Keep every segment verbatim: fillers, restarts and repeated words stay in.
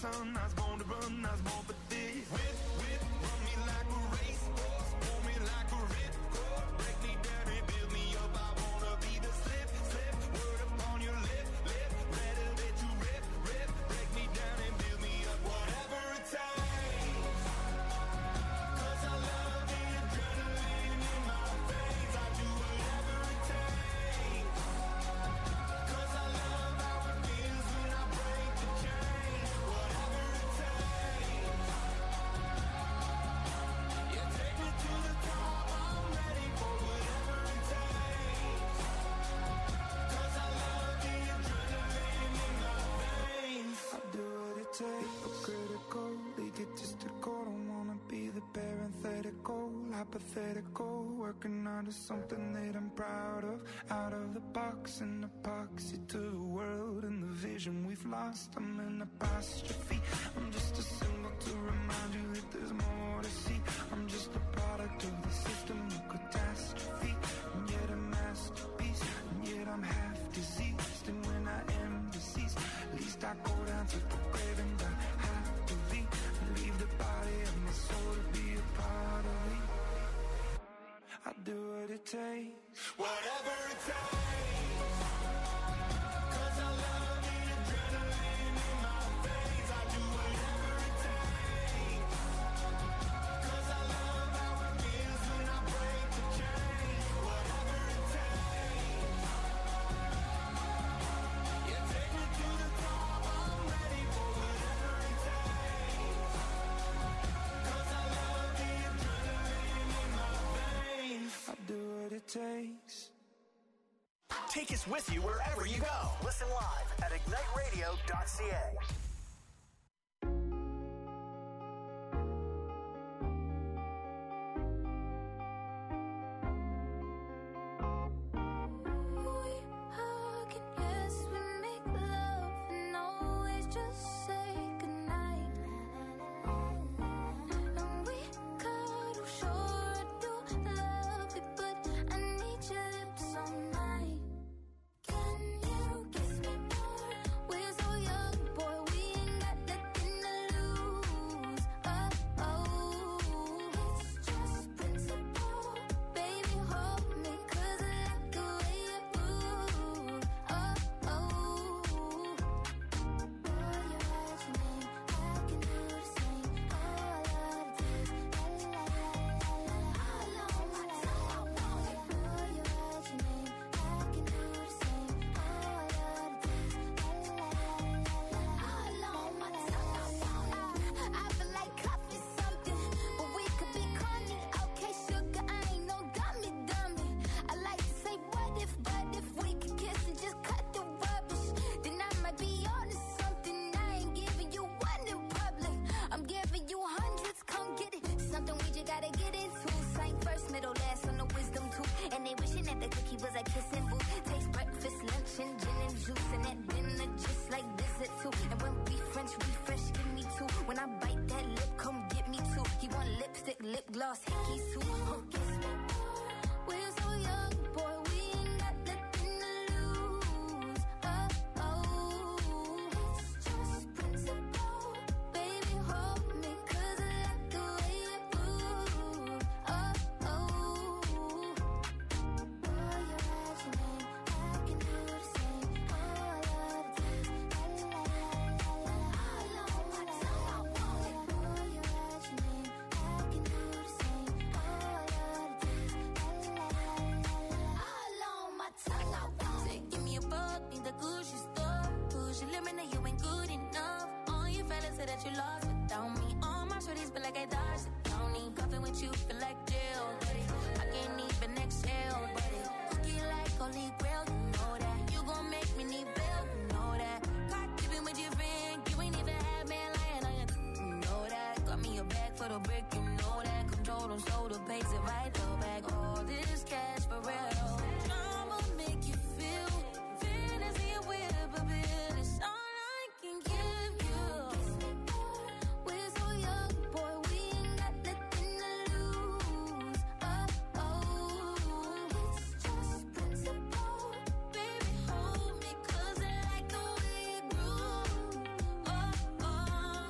sun. I was born to run, I was born for this. Whip, whip, run me like a racehorse, pull me like a ripcord, break me down and build me up. I wanna be the slip, slip, word upon your lip, lip, better that you rip, rip, break me down and build me up. Whatever it takes, 'cause I love the adrenaline in my veins. I do whatever it takes, 'cause I love how it feels when I break the chains. Whatever it takes, yeah, take me to the top. I'm ready for whatever it takes, 'cause I love the adrenaline in my veins. I do what it takes, but critical, leak it just to go. Don't wanna be the parenthetical, hypothetical, working out of something that I'm proud of. Out of the box and epoxy to the world and the vision we've lost. I'm an apostrophe, I'm just a symbol to remind you that there's more to see. I'm just a product of the system of catastrophe, and yet a masterpiece, and yet I'm half diseased. And when I am deceased, at least I go down to the grave and I have to leave, leave the body of my soul to be a part of me. I do what it takes, whatever it takes, 'cause I love the adrenaline in my veins. I do whatever it takes, 'cause I love how it feels when I break the chains. Whatever it takes, yeah, take me to the top. I'm ready for whatever it takes, 'cause I love the adrenaline in my veins. I do what it takes. Take us with you wherever you go. Listen live at ignite radio dot c a. Oh,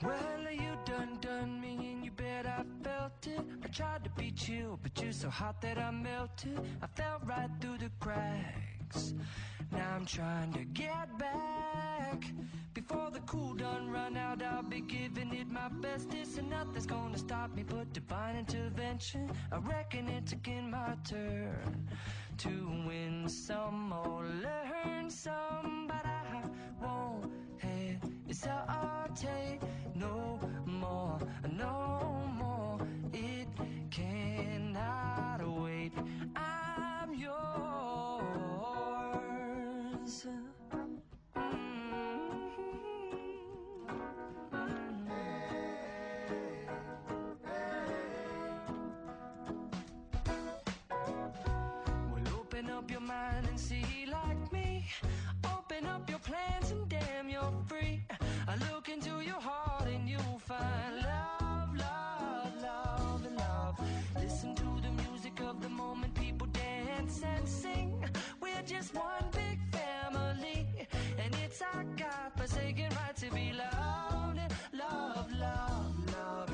Well, you done done me and you bet I felt it. I tried to beat you, but you're so hot that I melted. I fell right through the cracks. Now I'm trying to get back. Before the cool done run out, I'll be giving it my bestest. And nothing's gonna stop me but divine intervention. I reckon it's again my turn to win some or learn some. But I won't hesitate no more, no more. It cannot wait. I'm yours. Open up your mind and see like me. Open up your plans and damn, you're free. I look into your heart and you'll find love, love, love, and love. Listen to the music of the moment, people dance and sing. We're just one big family, and it's our God-forsaken right to be loved. Love, love, love,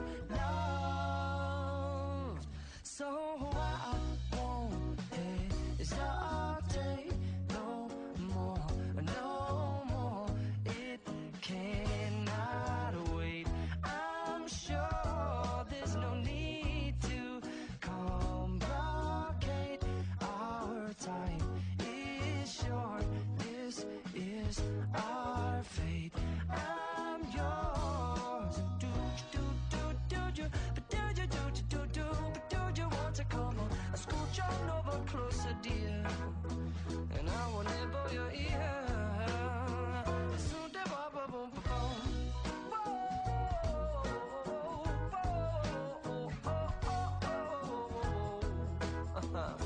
love. So I won't hesitate no more, no more. It cannot wait. I'm sure there's no need to complicate. Our time is short. This is our fate. I'm yours. Do do do do do, but do you do do do but do you want to come on? Scooch on over closer, dear, and I will nibble your ear. Soon to bop, bop, boom, boom, boom. Whoa, whoa, oh, oh, oh, oh.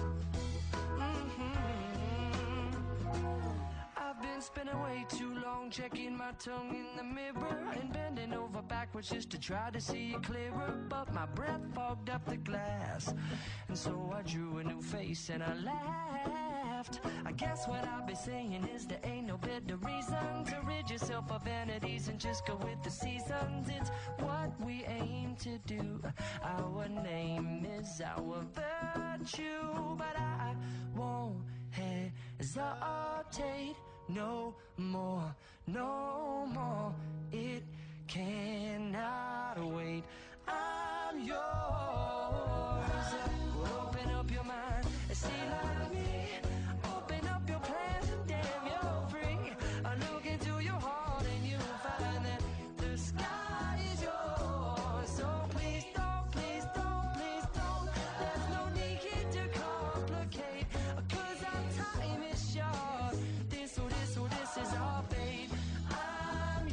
Mhm. I've been spinning way too long, checking my tongue in the mirror and bending over backwards just to try to see it clearer. But my breath fogged up the glass, and so I drew a new face and I laughed. I guess what I'll be saying is there ain't no better reason to rid yourself of vanities and just go with the seasons. It's what we aim to do. Our name is our virtue, but I won't hesitate no more, no more. It cannot wait. I'm yours. Open up your mind and see like me. Open up your plans and damn, you're free. I look into your heart and you'll find that the sky is yours. So please don't, please don't, please don't. There's no need to complicate, 'cause our time is short. This or this or this is our fate. I'm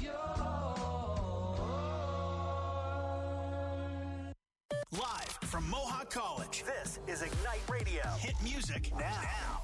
yours. Live from Mohawk College, this is Ignite Radio. Hit music now. now.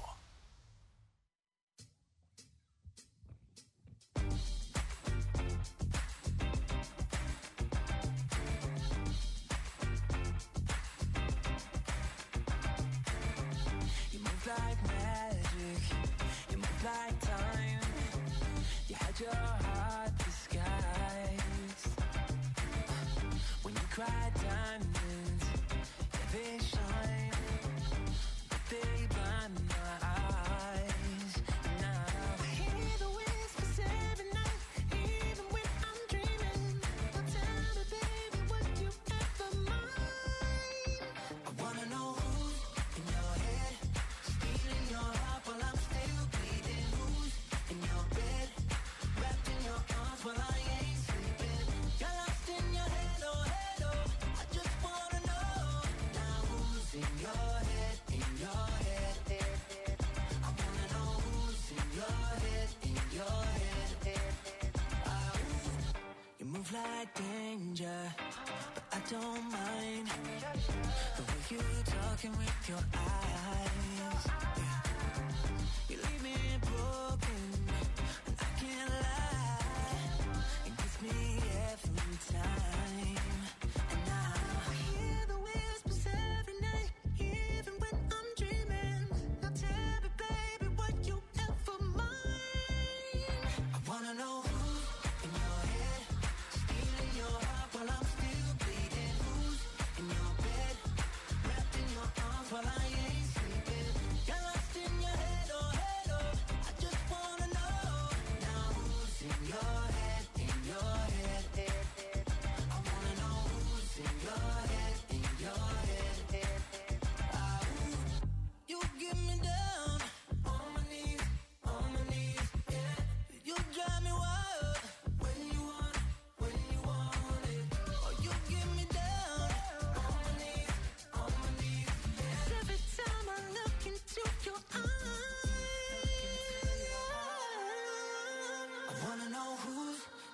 You move like magic, you move like time. You had your heart disguised. When you cry diamonds, yeah, they shine, but they blind my eyes. Now I hear the whispers every night, even when I'm dreaming. Now tell me, baby, would you ever mind? I wanna know who's in your head, stealing your heart while I'm still bleeding. Who's in your bed, wrapped in your arms while I ain't sleeping. You're lost in your head, oh head, oh. I just wanna know now who's in your head, in your head. I wanna know who's in your head, in your head. Ah, you move like danger, but I don't mind the way you talking with your eyes. Yeah. You leave me broken, and I can't lie. It gets me every time. And now I hear the whispers every night, even when I'm dreaming. Now tell me, baby, would you ever mind? I wanna know who's in your head, stealing your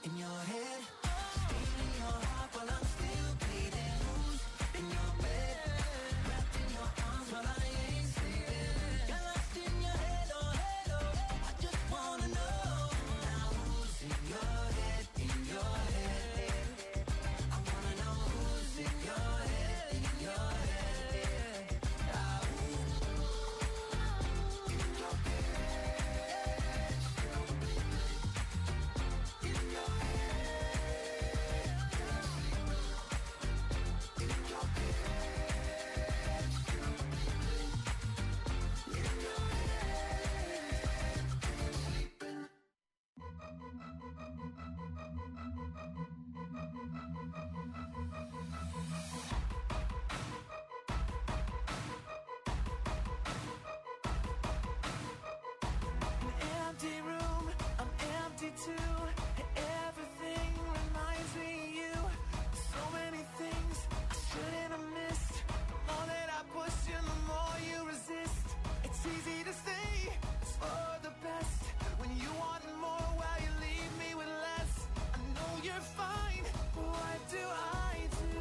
in your head? Stealing your heart while I'm still bleeding. Who's in your bed? Wrapped in your arms while I ain't sleeping. Got lost in your head, oh head, oh. I just wanna know now who's in your head, in your head. I wanna know who's in your head, in your head. Ah, who in your head? In your empty room, I'm empty too. Everything reminds me of you. So many things I shouldn't have missed. The more that I push you, the more you resist. It's easy to say it's for the best when you want more while you leave me with less. I know you're fine, but what do I do?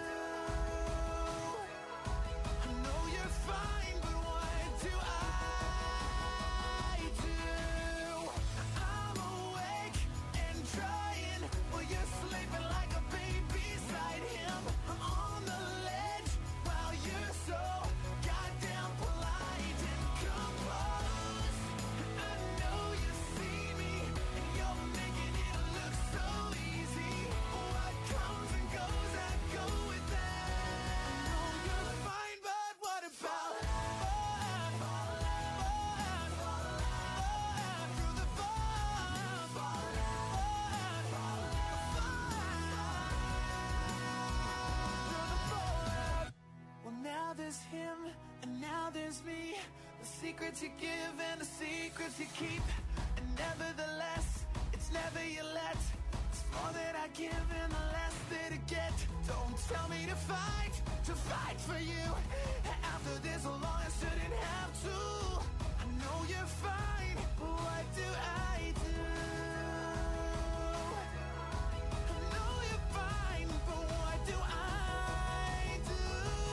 I know you're fine, but what do I do? I'm awake and trying, while you're sleeping like a baby beside him. I'm on the ledge while you're so goddamn polite and composed. I know you see me and you're making it look so easy. What comes and goes, I go with that. I know you're fine, but what about fun? Fun, fun, fun, through the fun, fun, fun, fun, through the fun. Well, now there's him and now there's me. The secrets you give and the secrets you keep. And nevertheless, it's never you let. It's more that I give and the less that I get. Don't tell me to fight, to fight for you. After this long, I shouldn't have to. I know you're fine, but what do I do? I know you're fine, but what do I do?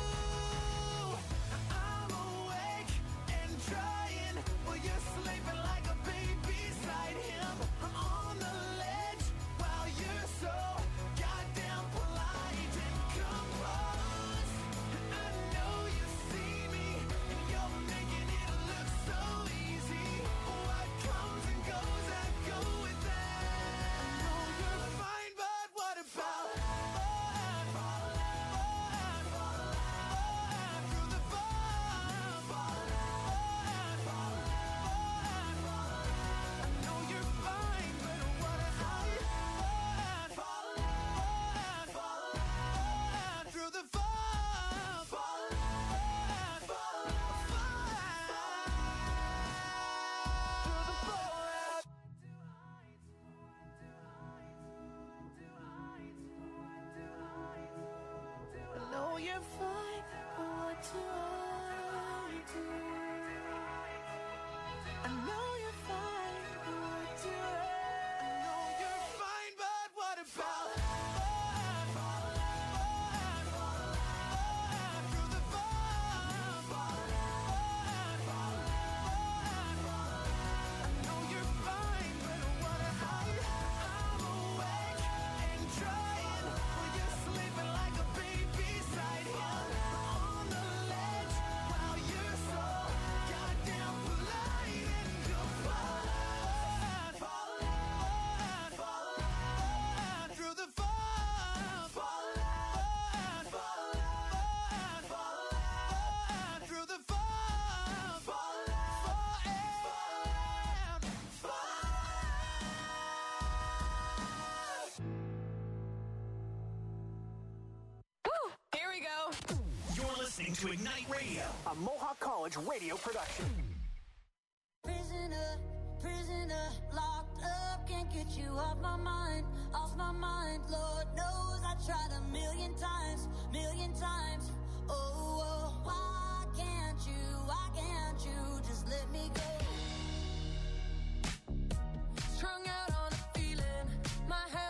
I'm awake and trying, while you're sleeping like a baby beside him. I'm on the ledge while you're so goddamn polite and composed. I know you see me and you're making it look so easy. What comes and goes, I go with that. I know you're fine, but what about fun? Fun, fun, fun, through the fun, fun, fun, fun, fun. I know you're fine, but what about fun? Fun, fun, fun, through the fun, fun, fun, fun, through the fun. I know you're fine, but what do I do? I know you're fine, but what do I? I know you're fine, but what about fun? Fun, fun, fun, through the fun, fun, fun, fun, fun. I know you're fine, but what about? I'm awake and trying, while you're sleeping like a baby beside him. On the ledge while you're so goddamn polite and composed. Fun, fun, fun, through the fun, fun, fun, fun, fun, through the fun, fun, fun, fun. Here we go. You're listening to Ignite Radio, a Mohawk College radio production. Prisoner, prisoner, locked up, can't get you off my mind, off my mind. Lord knows I tried a million times, million times. Oh, oh, why can't you, why can't you just let me go? Strung out on a feeling, my head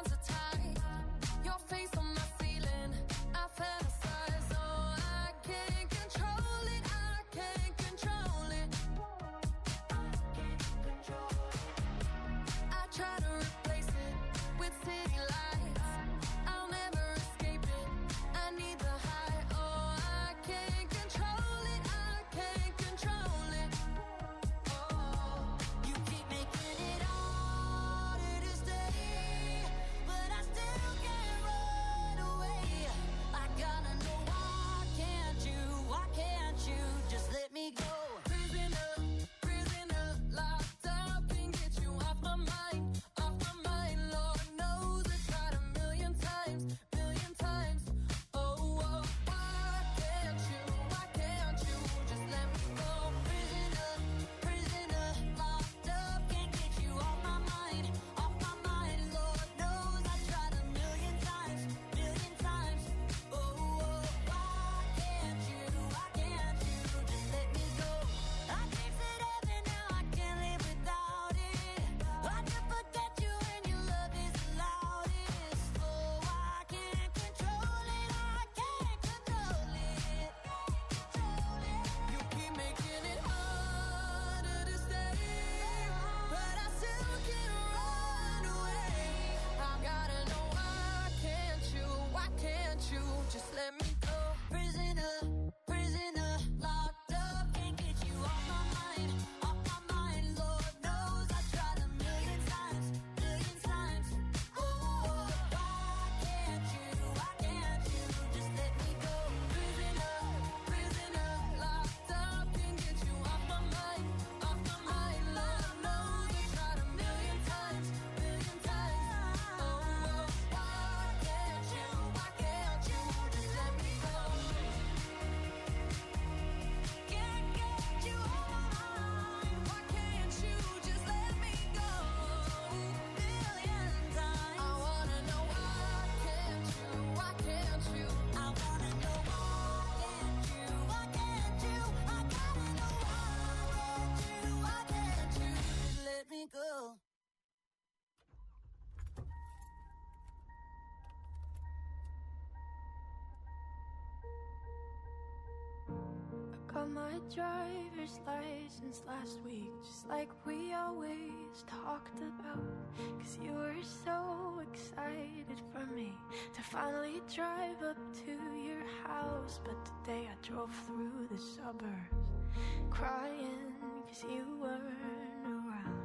my driver's license last week, just like we always talked about. Cause you were so excited for me to finally drive up to your house. But today I drove through the suburbs crying cause you weren't around.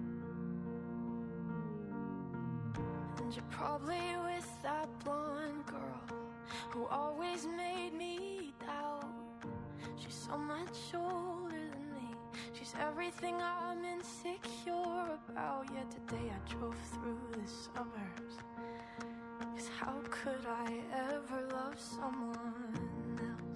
And you're probably with that blonde girl who always made me doubt. She's so much older than me. She's everything I'm insecure about. Yet today I drove through the suburbs. Cause how could I ever love someone else?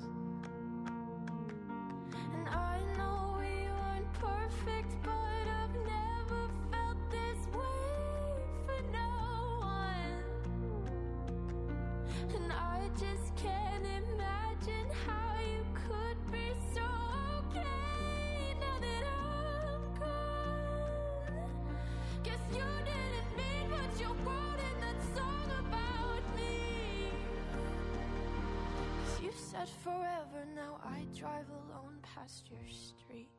And I know we weren't perfect, but I've never felt this way for no one. And I just can't imagine how you could be so okay now that I'm gone. Guess you didn't mean what you wrote in that song about me. Cause you said forever, now I drive alone past your street.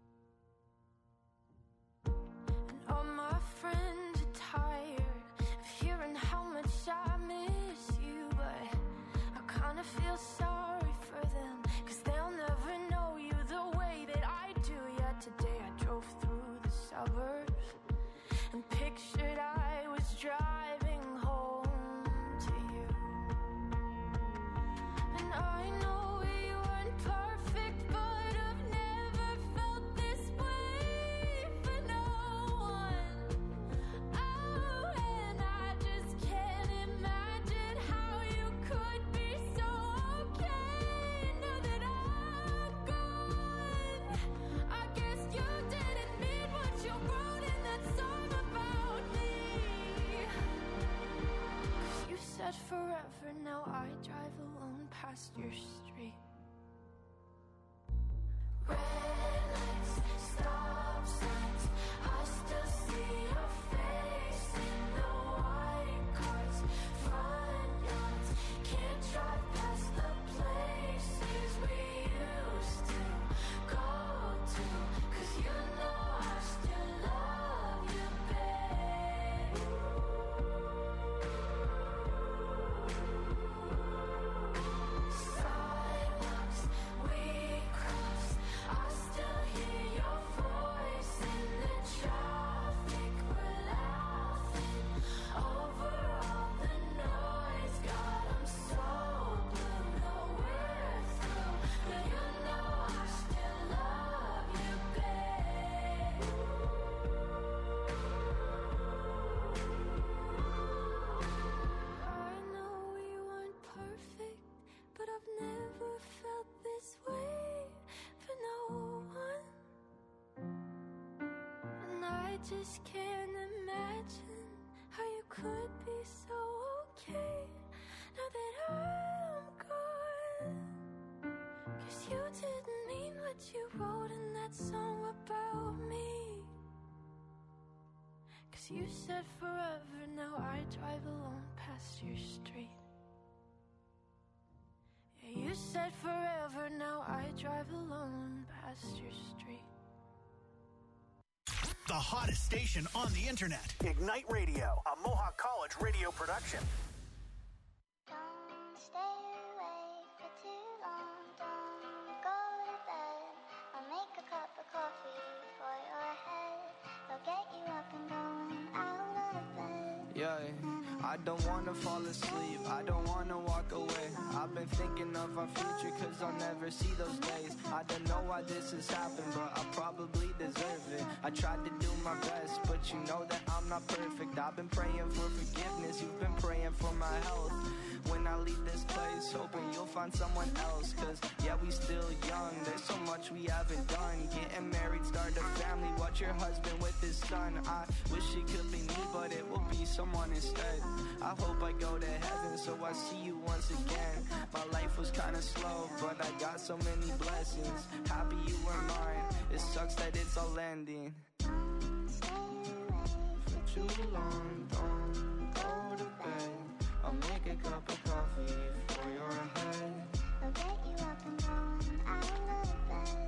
And all my friends are tired of hearing how much I miss you, but I kinda feel sorry for them, cause they'll never know you the way that I do. Yet today I drove through the suburbs and pictured I was driving home to you. And I know we weren't perfect, but I've never felt this way for no one. Oh, and I just can't imagine how you could be so okay now that I'm gone. I guess you didn't mean what you wrote in that song about me. Cause you said forever, now I drive alone past your street. Red lights, stop signs, I still see your face in the white cars, front yards. Can't drive past the places we used to go to. Cause you know I still love you, babe. Sidewalks we crossed, I still hear your voice in the traffic. We're laughing over all the noise. God, I'm so blue, know we're through, but you know I still love you, babe. I know we weren't perfect, but I've never felt this way for no one. And I just can't imagine how you could be so okay now that I'm gone. Cause you didn't mean what you wrote in that song about me. Cause you said forever, now I drive alone past your street. Yeah, you said forever, now I drive alone past your street. The hottest station on the internet. Ignite Radio, a Mohawk College radio production. Don't stay awake for too long. Don't go to bed. I'll make a cup of coffee for your head. I'll get you up and going out of bed. Yeah, I don't wanna fall asleep, I don't wanna walk away. I've been thinking of our future cause I'll never see those days. I don't know why this has happened, but I probably deserve it. I tried to do my best, but you know that I'm not perfect. I've been praying for forgiveness, you've been praying for my health. When I leave this place, hoping you'll find someone else. Cause yeah, we still young, there's so much we haven't done. Getting married, start a family, watch your husband with his son. I wish it could be me, but it will be someone instead. I hope I go to heaven so I see you once again. My life was kinda slow, but I got so many blessings. Happy you were mine, it sucks that it's all ending. For too long, don't go to bed. I'll make a cup of coffee for your head. I'll get you up and going out of bed.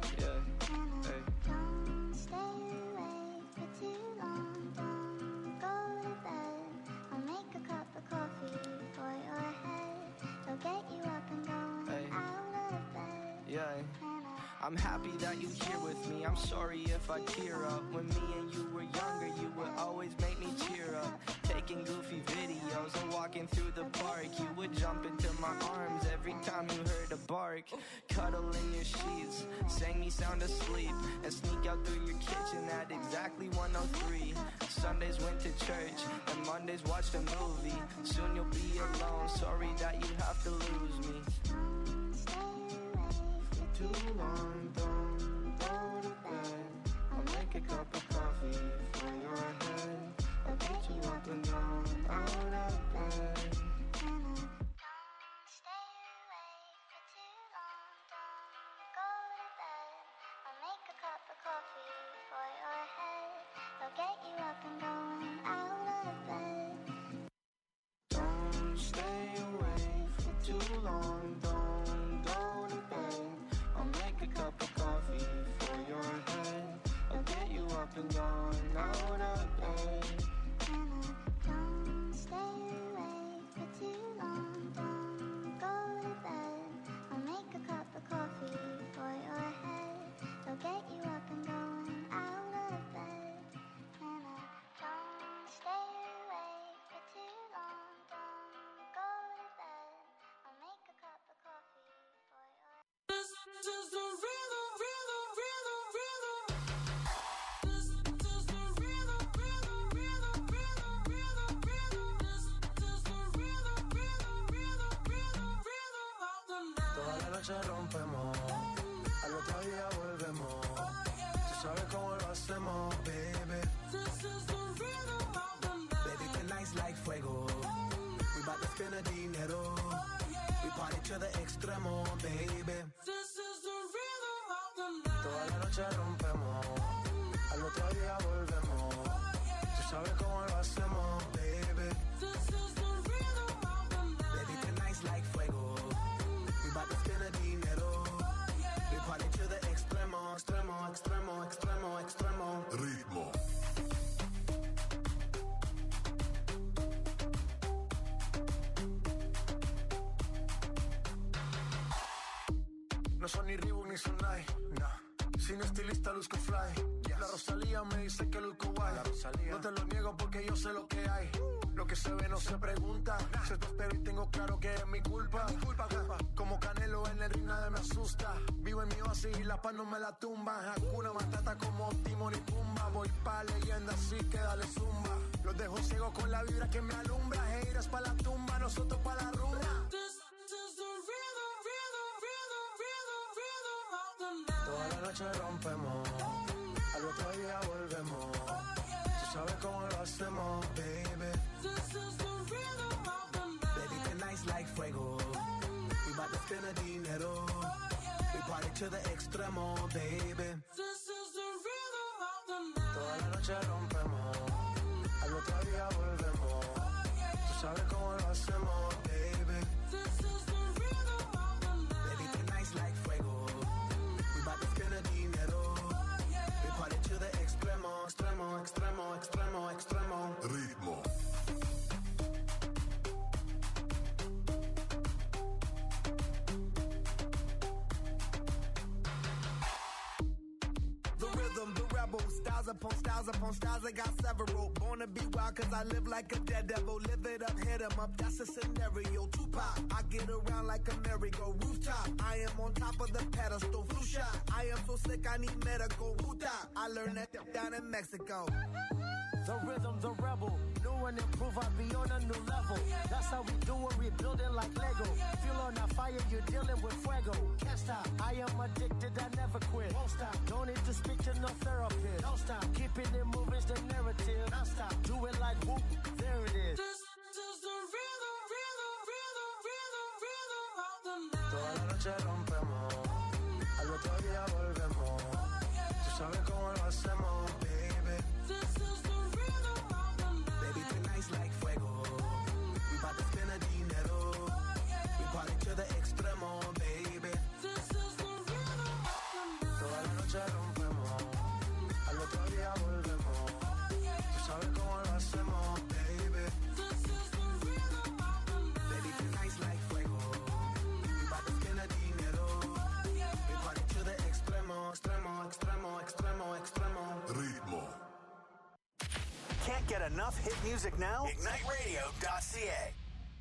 of coffee for your head. They'll get you up and going Hey. out of bed. Yeah. And I I'm happy that you're here with me. I'm sorry if I tear up. When me and you were younger, you would always make me cheer up. Taking goofy videos and walking through the park. You would jump into my arms every time you heard a bark. Cuddle in your sheets, sang me sound asleep, and sneak out through your kitchen at exactly one oh three. Sundays went to church, and Mondays watched a movie. Soon you'll be alone, sorry that you have to lose me. don't stay away for Too long, don't go to bed. I'll make a cup of coffee for your head. I'll get you up and down, out of bed. Don't stay awake for too long. Don't go to bed. I'll make a cup of coffee for your head. They'll get you up and going out of bed. Don't stay awake for too long, don't go to bed. I'll make a cup of coffee for your head. I'll get you up and down, out of bed. Don't stay awake for too long. Don't go to bed. I'll make a cup of coffee for your head. They'll get you up and going out of bed. And I don't stay awake for too long. Don't go to bed. I'll make a cup of coffee for your head. This is the rhythm, rhythm, rhythm, rhythm. This is the rhythm, rhythm, rhythm, rhythm, rhythm, rhythm. This is the rhythm, rhythm, rhythm, rhythm, rhythm of the night. Toda la noche rompemos, al otro día volvemos. Tú sabes cómo lo hacemos, baby. This is the rhythm of the night. Baby, tonight's like fuego. We bout to spend a dinero. We party to the extremo, baby. This is the rhythm of the night. Toda la noche rompemos, al otro día volvemos. Tú sabes cómo lo hacemos, baby. This is the rhythm of the night. Baby, tonight's like fuego. We bout to spend a dinero. We party to the extremo, extremo, extremo, extremo, extremo. Ritmo. No son ni Reebok ni Sonai, nah. Sin estilista luzco fly. La Rosalía me dice que luzco guay. No te lo niego porque yo sé lo que hay. Lo que se ve no se pregunta. Se te espero y tengo claro que es mi culpa. Como Canelo en el ring nadie me asusta. Vivo en mi oasis y la paz no me la tumba. Hakuna Matata como Timon y Pumba. Voy pa' leyenda así que dale zumba. Los dejo ciego con la vibra que me alumbra. Heiras pa' la tumba, nosotros pa' la rumba. This is the rhythm, rhythm, rhythm, rhythm, rhythm of the night. Toda la noche rompemos, al otro día volvemos. Tú sabes cómo lo hacemos, baby. This is the rhythm of the night. Baby, tonight's like fuego. We bout to spend a dinero. We party to the extremo, baby. This is the rhythm of the night. Toda la noche rompemos, al otro día volvemos. Tú sabes cómo lo hacemos, baby. This is the rhythm of the night. Baby, tonight's like fuego. We bout to spend a dinero. We party to the extremo, extremo, extremo, extremo, extremo. Ritmo. The rhythm, the rebel, styles upon styles upon styles, I got several. Born to be wild cause I live like a daredevil. Live it up, hit 'em up, that's a scenario. Tupac, I get around like a merry-go rooftop. I am on top of the pedestal, flu shot. I am so sick I need medical. Puta, I learned that down in Mexico. The rhythm, the rebel. New and improve, I'll be on a new level. That's how we do it, we building like Lego. Feel on a fire, you're dealing with fuego. Can't stop, I am addicted, I never quit. Won't stop, don't need to speak to no therapist. Don't stop, keeping it moving's the narrative. Don't stop, do it like whoop, there it is. This is the rhythm, rhythm, rhythm, rhythm, rhythm of the night. Toda la noche rompemos, al otro día volvemos. Tú sabes cómo lo hacemos, baby. This is the rhythm of the night. Baby, tonight's like fuego. We bout to spend a dinero. We party to the extremo, baby. This is the rhythm of the night. Toda la noche rompemos, al otro día volvemos. Tú sabes cómo lo hacemos, baby. This is the rhythm Can't get enough hit music now? ignite radio dot c a.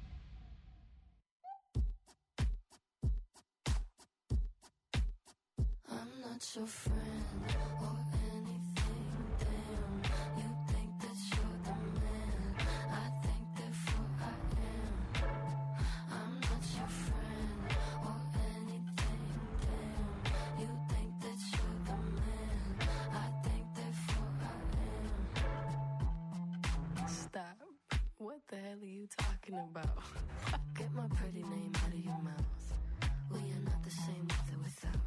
I'm not your friend or anything, damn. You think that you're the man, I think therefore I am. I'm not your friend or anything, damn. You think that you're the man, I think therefore I am. Stop. What the hell are you talking about? Get my pretty name out of your mouth. We are not the same with or without.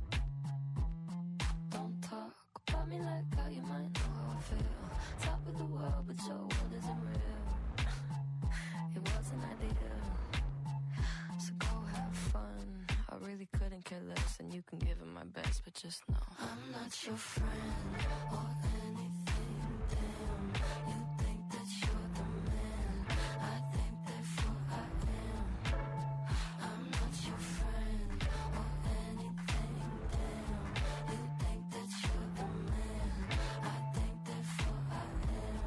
Don't talk about me like how you might know how I feel. Top of the world, but your world isn't real. It wasn't ideal. So go have fun. I really couldn't care less, and you can give it my best, but just know I'm not your friend or anything, damn. You think that you're the man, I think therefore I am. I'm not your friend or anything, damn. You think that you're the man, I think therefore I am.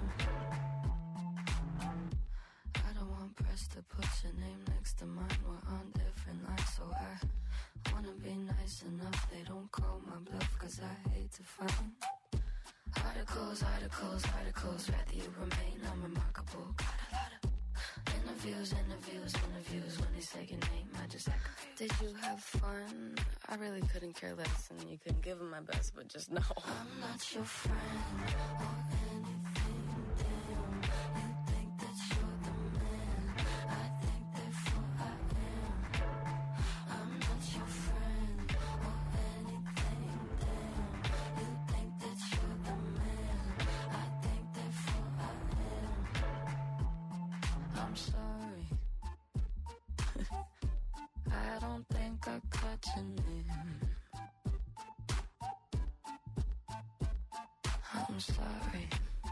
I don't want press to put your name next to mine. We're on different lines, so I wanna be nice enough they don't call my bluff, cause I hate to find articles, articles, articles. Rather you remain unremarkable. Got a lot of interviews, interviews, interviews. When they say your name, I just act confused. Did you have fun? I really couldn't care less, and you couldn't give them my best, but just know I'm not your friend or anything, damn. You think that you're the man, I think therefore I am. I'm not your friend or anything, damn. You think that you're the man, I think therefore I am. I'm sorry. I don't think I caught your name. I'm sorry.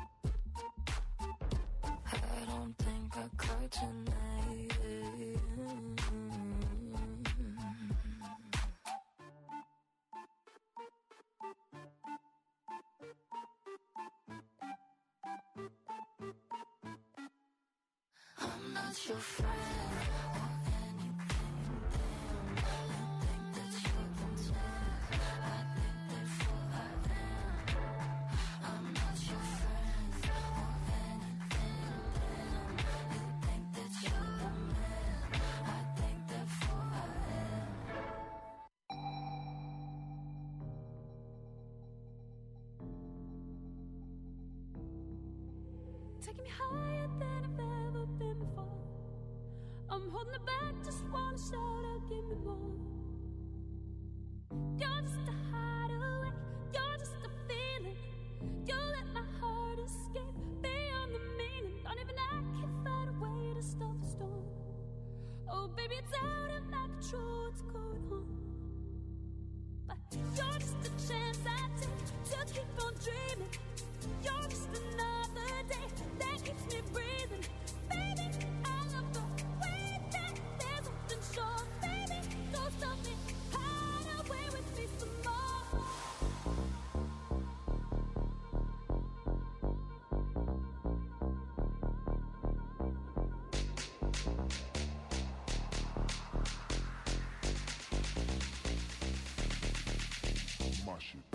I don't think I caught your name. I'm not your friend or anything, damn. You think that you're the man, I think therefore I am. I'm not your friend or anything, damn. You think that you're the man, I think therefore I am. Taking me higher than I've ever been before. I'm holding it back, just wanna shout out, give me more. You're just a hideaway, you're just a feeling. You let my heart escape beyond the meaning. Don't even I can find a way to stop the storm. Oh baby, it's out of my control, what's going on? But you're just a chance I take to keep on dreaming. You're just another day that keeps me breathing. Baby, I love the way that there's nothing short. Baby, don't stop me, hide away with me some more. My shit.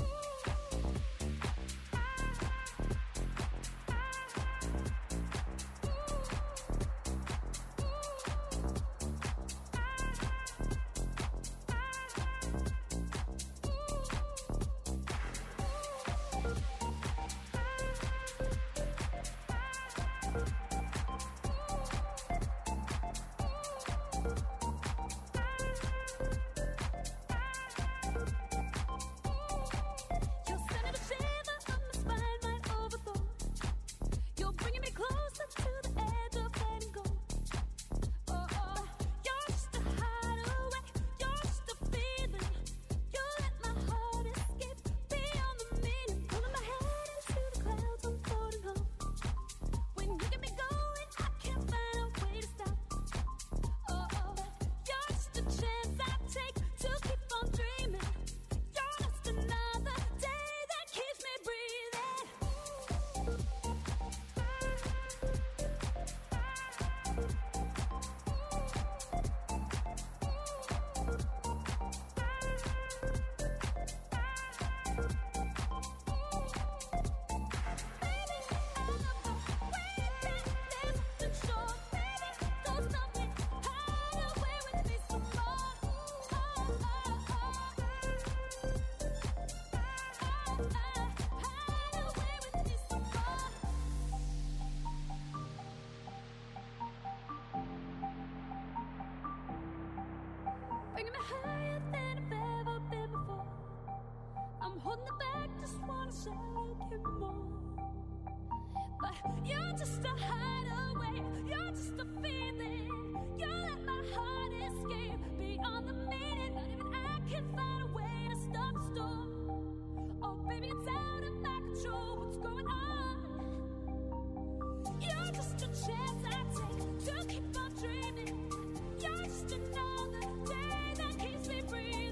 Bringing me higher than I've ever been before. I'm holding it back, just wanna say give me more. But you're just a hideaway, you're just a feeling. You let my heart escape beyond the meaning. Not even I can find a way to stop the storm. Oh baby, it's out of my control, what's going on? You're just a chance I take to keep on dreaming. You're just another day that keeps me breathing.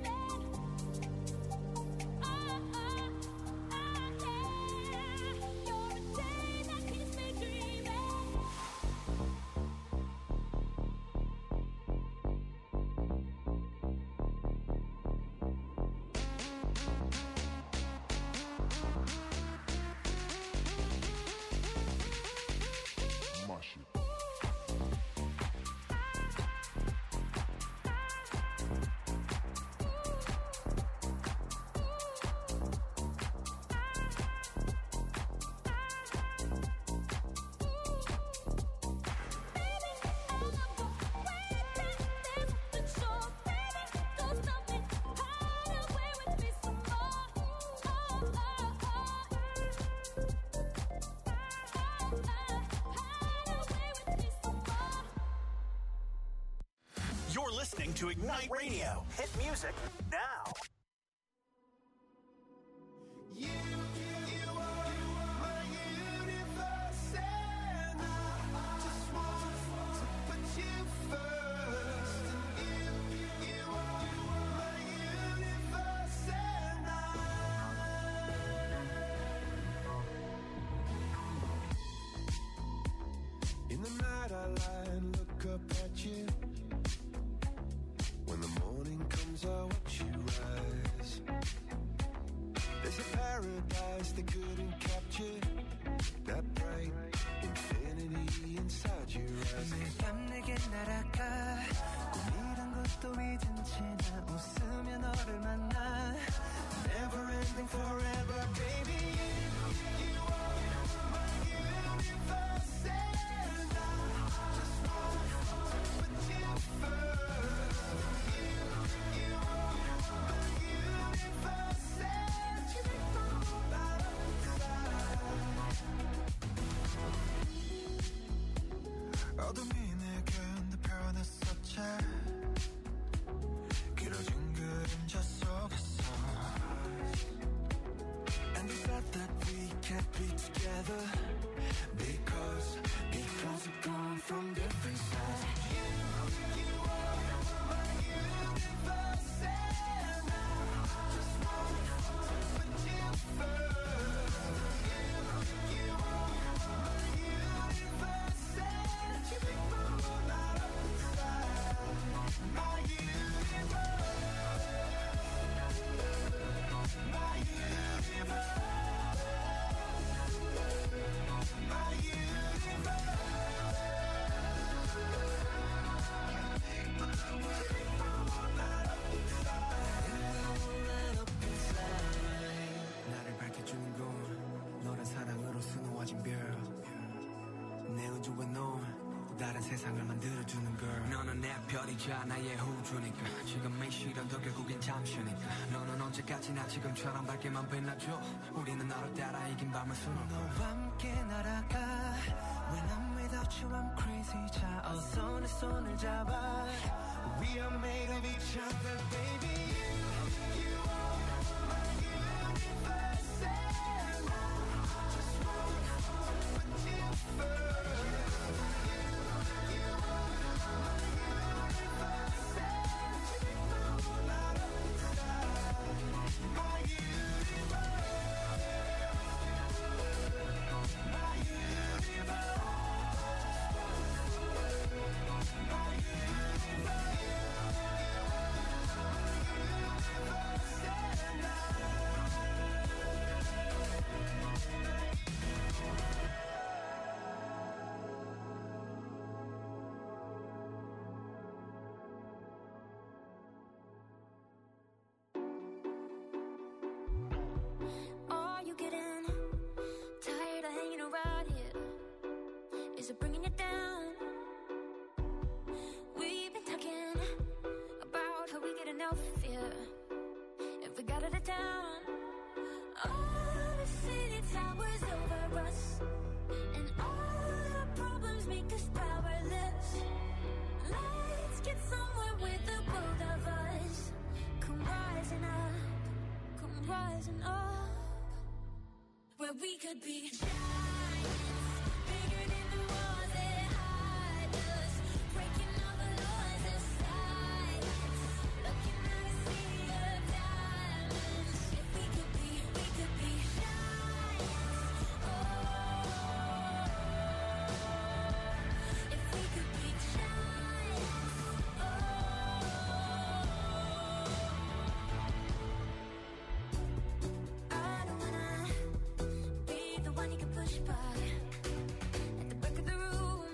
Oh, oh, oh, yeah. You're a day that keeps me dreaming. Mash it. You're listening to Ignite Radio. Hit music now. You, you are my universe, and I just want to put you first. You, you are my universe, and I. In the night I lie and look up at you. When the morning comes, I watch you rise. There's a paradise they couldn't capture. That bright infinity inside your eyes. 매일 밤 내게 날아가 꿈이란 것도 잊은 채 나 웃으며 너를 만나. Never ending forever, baby. You, you are my universe, and I just want to put you first. 어둠이 내겐 더 변했었지. 길어진 그림자 속에서. And you said that we can't be together because because we come from different sides. You, you are my universe, and I just want to put you first. You, you are my universe, and you make my world light up inside. My universe, my universe, my universe. 나를 밝혀주는 건 너란 사랑으로 수놓아진 별. 내 우주와 너 다른 세상을 만들어주는 걸. 너는 내 별이자 나의 우주니까. 지금의 시련도 결국엔 잠시니까. 너는 언제까지나 지금처럼 밝게만 빛나줘. 우리는 너를 따라 이긴 밤을 수놓고 너와 함께 날아가. When I'm without you I'm crazy. 자 어서 내 손을 잡아. We are made of each other, baby. You, you are my universe, and I just want to put you first. You, you are my universe, and you make my world light up inside. My universe, my universe, my universe. no fear. If we got out of town, all the city towers over us, and all our problems make us powerless. Let's get somewhere with the both of us. Come rising up, come rising up, where we could be giants, bigger than the walls that hide us, breaking all the laws of science, looking at a sea of diamonds. If we could be, we could be giants. Oh, if we could be giants. Oh, I don't wanna be the one you can push by at the back of the room.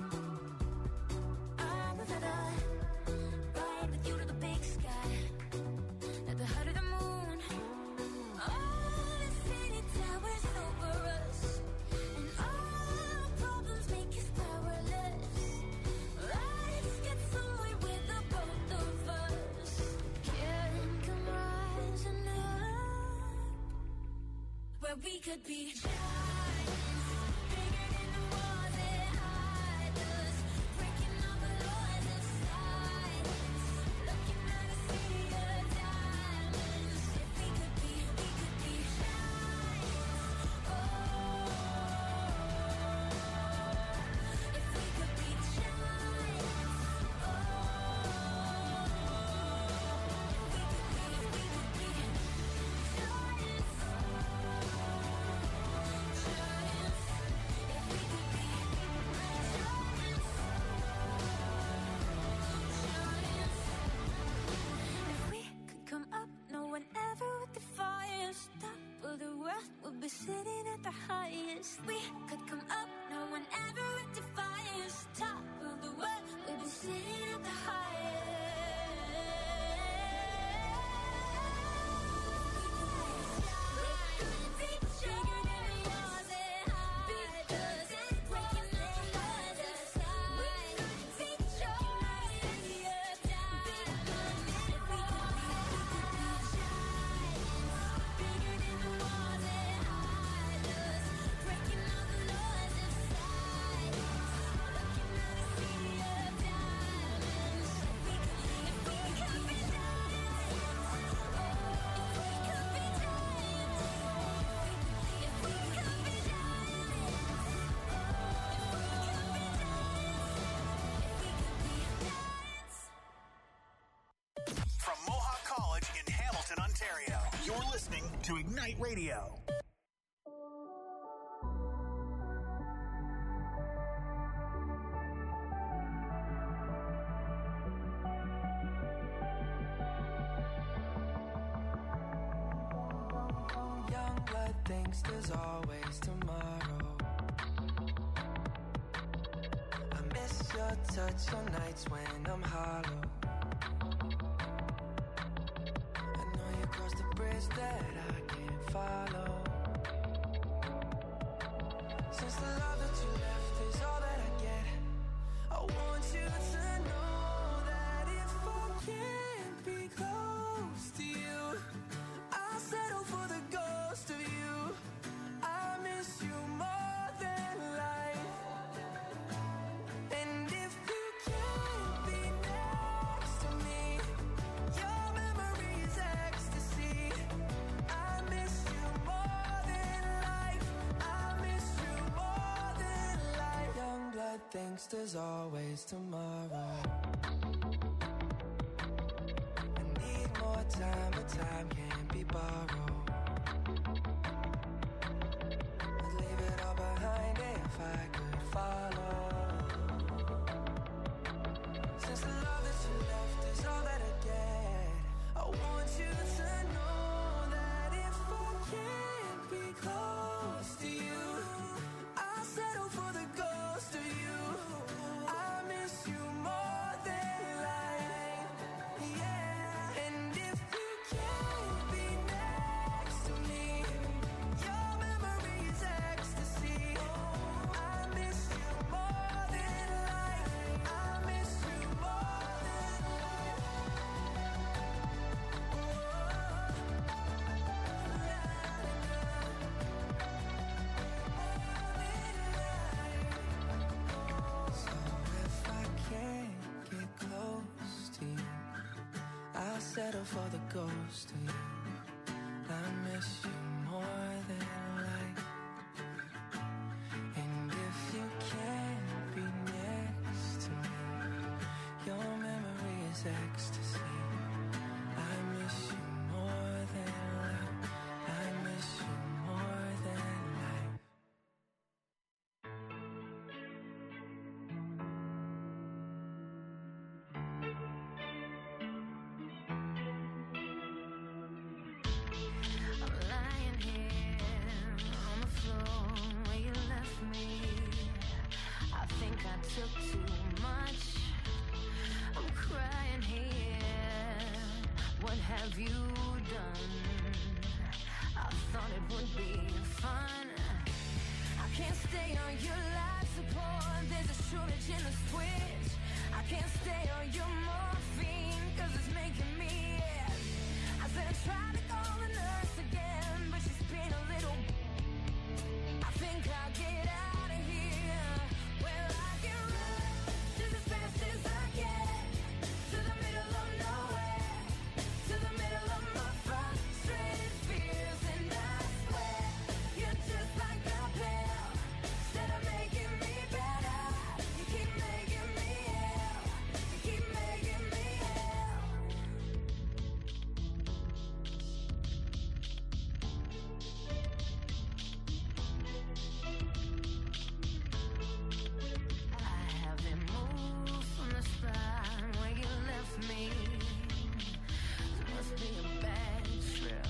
I would rather ride with you to the big sky, at the height of the moon. All the city towers over us, and all our problems make us powerless. Let's get somewhere with the both of us. Can come rising up, where we could be giants, bigger than the walls that hide us, breaking all the laws of science, looking at a sea of diamonds. If we could be, we could be giants. Oh, if we could be giants. Oh, if we could be, we could be giants. If we could come up, no one ever would defy us. Top of the world, we'll be sitting at the highest. We could come up, no one ever would defy us. Top of the world, we'll be sitting at the highest. We could be bigger than the walls that hide us, breaking all the laws of science. We could be giants, of diamonds. If we could be, we could be giants, bigger than the walls that hide us, breaking all the laws of science, looking at a sea of diamonds. If we could, if we could be giants, oh, if we could be giants, if we could be giants, oh, if we could be giants, if we could be giants. From Mohawk College in Hamilton, Ontario, you're listening to Ignite Radio. Young blood thinks there's always tomorrow. I miss your touch on nights when I'm hollow. I know you crossed the bridge that I can't follow. Since the love that you left is all that I get, I want you to know that if I can't be close to you, I'll settle for the ghost of you. I miss you more than life. And if you can't be next to me, your memory is ecstasy. I miss you more than life. I miss you more than life. Young blood thinks there's always tomorrow. I need more time, but time can't be borrowed. I'd leave it all behind if I could follow. Since the love that you left is all that I get, I want you to know that if I can't be close to you, I'll settle for the ghost of you. I miss you more than life. Yeah. And if you can't be next to me, your memory is ecstasy. I miss you more than life. I miss you more than life. settle for the ghost of you. I miss you more than life. And if you can't be next to me, your memory is ecstasy. I miss you more than life. I miss you more than life. I'm lying here on the floor where you left me. I think I took too much. I'm crying here. What have you done? I thought it would be fun. I can't stay on your life support. There's a shortage in the switch. I can't stay on your morphine, cause it's making me ill. I said I tried to call the nurse again, but she's been a little. I think I'll get out of here. Well, I can run just as fast as I can to the middle of nowhere, to the middle of my frustrated fears, and I swear you're just like a pill. Instead of making me better, you keep making me ill. You keep making me ill. I haven't moved from the spot where you left me. This must be a bad trip.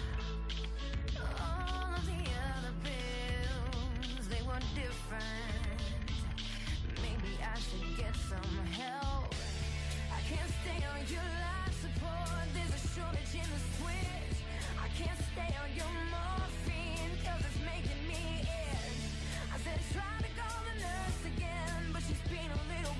All of the other bills, they were different. Maybe I should get some help. I can't stay on your life support. There's a shortage in the switch. I can't stay on your morphine, cause it's making me itch. I said try to call the nurse again, but she's been a little.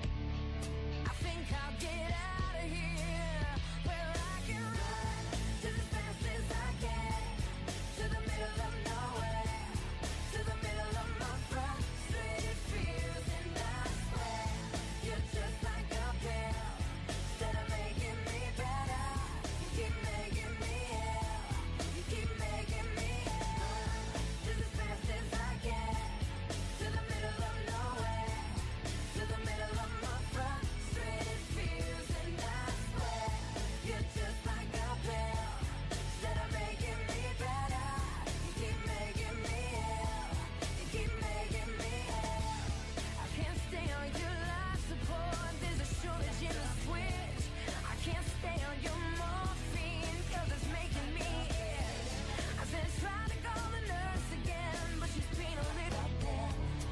I think I'll get out of here. Where I can run just as fast as I can to the middle of nowhere, to the middle of my frustrated fears, and I swear you're just like a pill. Instead of making me better, you keep making me ill. You keep making me ill. Just as fast as I can to the middle of nowhere, to the middle of my frustrated fears, and I swear you're just like a pill. Instead of making me better, you keep making me ill. You keep making me ill. I can't stay on your life support. There's a shortage in the switch. I can't stay on your morphine, cause it's making me itch. I said try to call the nurse again, but she's been a little bit.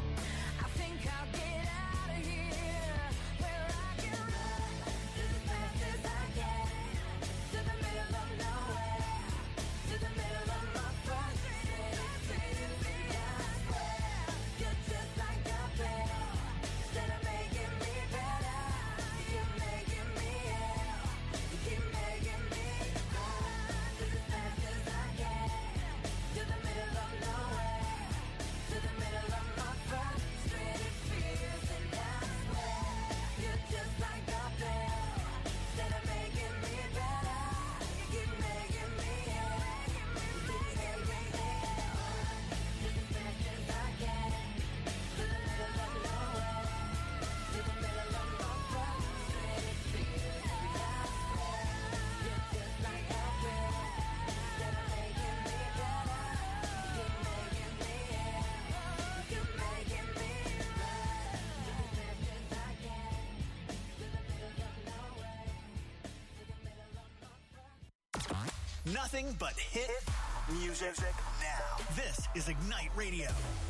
I think I'll get out of here. Where I can run just as fast as I can to the middle of nowhere, to the middle of my frustrated fears, and I swear you're just like a pill. Instead of making me better, you keep making me ill. You keep making me run just as fast as I can to the middle of nowhere, to the middle of my frustrated fears, and I swear you're just like a pill. Instead of making me better, you keep making me ill. You keep making me ill. Just as fast as I can to the middle of nowhere, to the middle of my frustrated fears, and I swear you're just like a pill. Instead of making me better, you keep making me ill. You keep making me run just as fast as I can to the middle of nowhere, to the middle of my. Nothing but hit music now. This is Ignite Radio.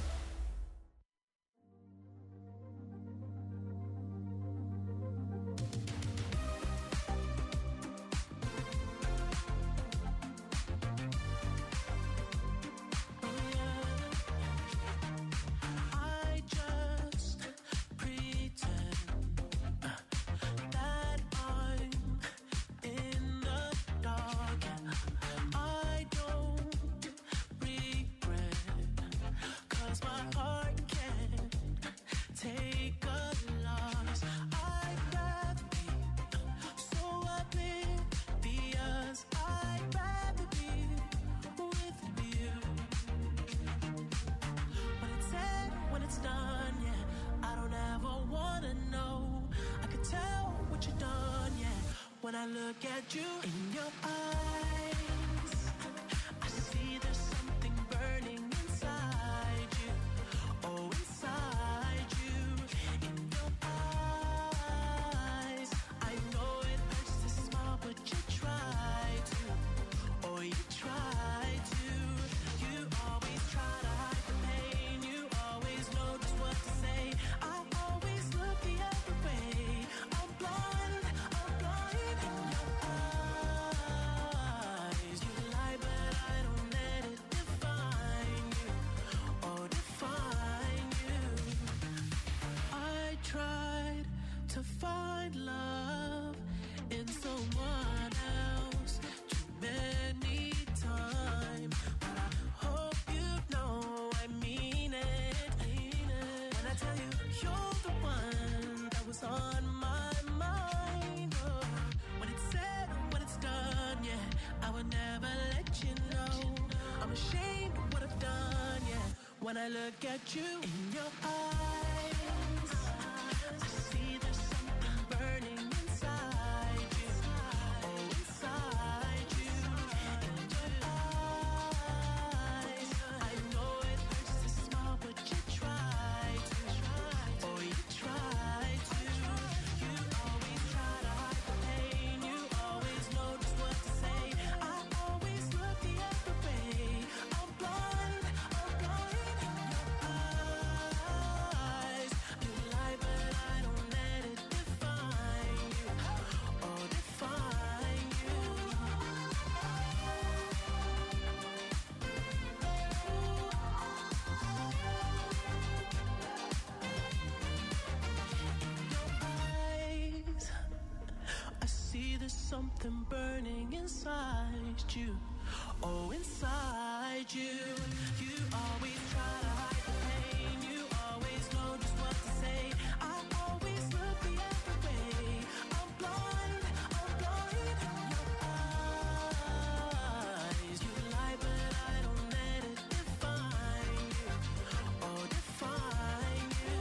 I just pretend that I'm in the dark. I don't regret, 'cause look at you in your eyes, I see there's something burning inside you. Oh, inside you, in your eyes. I know it hurts to smile, but you try to. Oh, you try to. You always try to hide the pain. You always know just what to say. I always look the other way. I'm blind, I'm blind in your eyes. You lie, but I don't let it define you. Oh, define you. I tried to find love in someone else too many times, but I hope you know I mean it. When I tell you you're the one that was on my mind, oh, when it's said and when it's done, yeah, I would never let you know. I'm ashamed of what I've done, yeah. When I look at you in your eyes, I see there's something burning inside you. Oh, inside you, in your eyes. I know it hurts to smile, but you try to. Oh, you try to. You always try to hide the pain. You always know just what to say. I always look the other way. I'm blind, I'm blind in your eyes. You lie, but I don't let it define you. Oh, define you. Eyes, I see there's something burning inside you. Oh, inside you. You always try to hide the pain. You always know just what to say. I always look the other way. I'm blind, I'm blind in your eyes. You lie, but I don't let it define you. Oh, define you.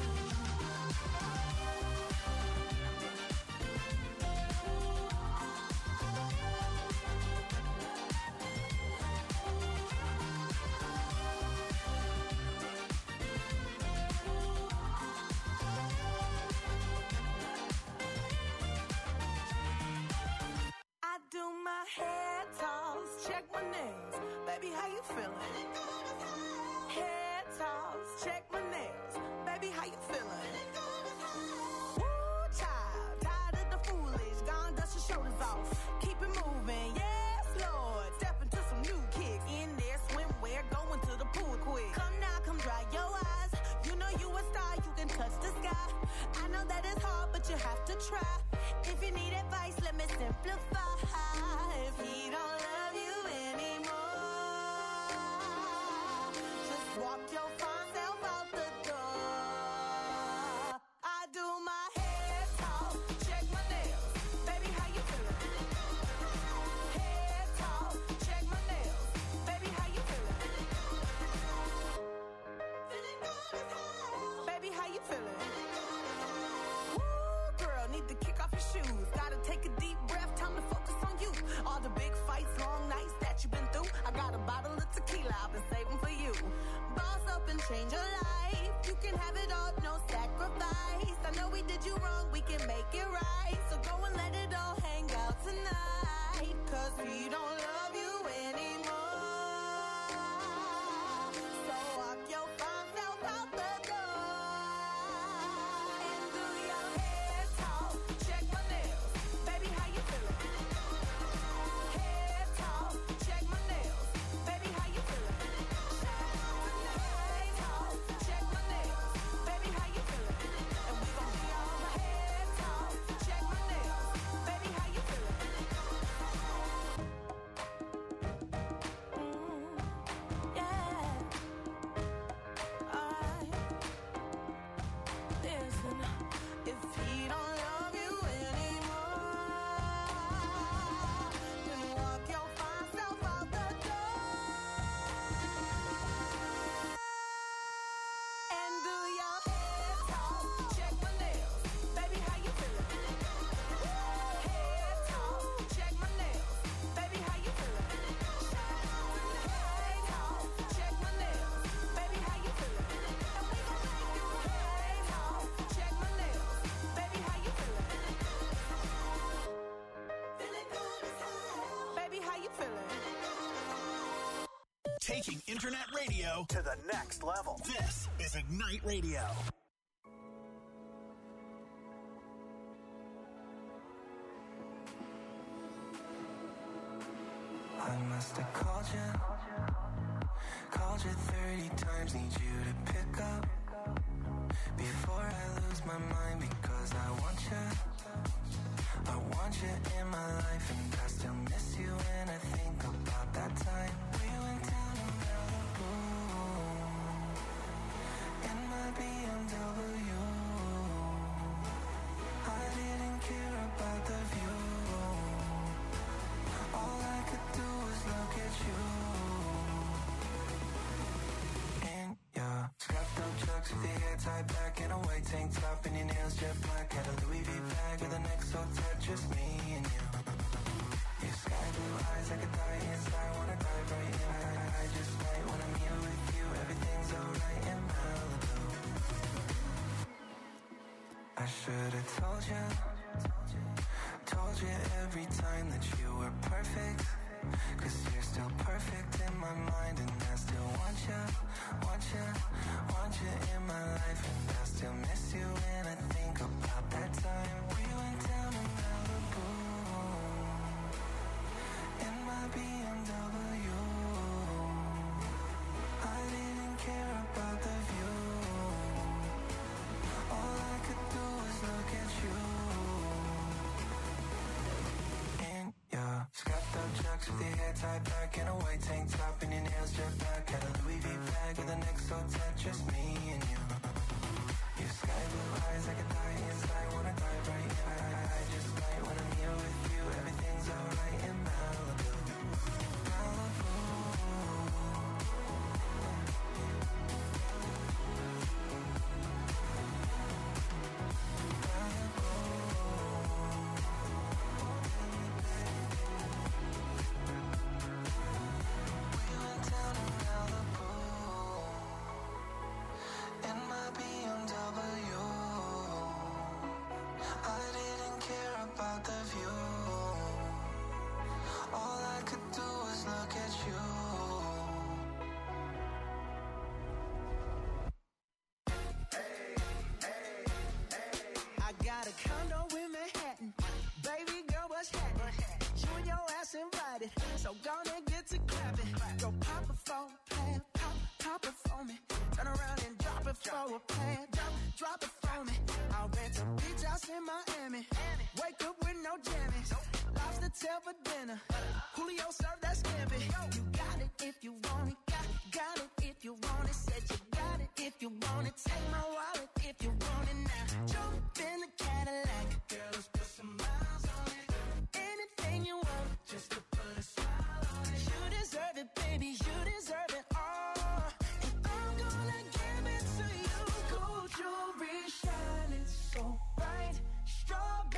I do my hair toss, check my nails. Baby, how you feeling? Hair toss, check my nails. Baby, how you feeling? Woo, child, tired of the foolish. Gone, dust your shoulders off. Keep it moving, yes, Lord. Step into some new kicks. In there, swimwear, going to the pool quick. Come now, come dry your eyes. You know you a star, you can touch the sky. I know that it's hard, but you have to try. If you need advice, let me simplify. If he don't love you anymore, just walk your fine self out the door. I do my hair talk, check my nails. Baby, how you feeling? Hair talk, check my nails. Baby, how you feeling? Feeling good as hell. Baby, how you feeling? Woo, girl, need to kick off your shoes. Gotta take a deep breath, time to focus on you. All the big fights, long nights that you've been through. I got a bottle of tequila I've been saving for you. Boss up and change your life. You can have it all, no sacrifice. I know we did you wrong, we can make it right. So go and let it all hang out tonight. Cause we don't love you anymore. So walk your fine self out the door. And do your hair talk, check my nails. Baby, how you feeling? Hair talk, check my nails. Baby, how you feeling? Hair talk, check my nails. Baby, how you feeling? And we gon' be all my hair talk, check my nails. Baby, how you feeling? Taking internet radio to the next level. This is Ignite Radio. I must have called you, called you thirty times, need you to pick up before I lose my mind, because I want you, I want you in my life, and I still miss you when I think about that time we went down to Malibu in my B M W. I didn't care about the view, all I could do was look at you. In your scrapped up chucks with your hair tied back in a white tank top and your nails jet black. Had a Louis V bag with an X O tat, just me and you. Your sky blue eyes, I could die inside, wanna dive right in. I, I just might when I'm here with you, everything's alright in Malibu. I should've told you, told you every time that you were perfect, cause you're still perfect in my mind, and I still want you, want you, want you in my life, and I still miss you when I think about that time we went down to Malibu in my B M W. I didn't care about the view, all I could do was look at you. In your scrapped up chucks with your hair tied back in a white tank top and your nails jet black. Had a Louis V bag with an X O tat, just me and you. Your sky blue eyes, I could die inside, wanna dive right in. I, I, I just might when I'm here with you, everything's alright in Malibu. Malibu. Invited, so gonna get to clapping. Go pop it for a plan, pop, pop it for me. Turn around and drop it for a plan, drop, drop it for me. I'll rent a beach house in Miami. Wake up with no jammies. Lobster tail for dinner. Julio served that scampi. You got it if you want it. Got, got it if you want it. Said you got it if you want it. Take my wallet if you want it now. Jump in the Cadillac.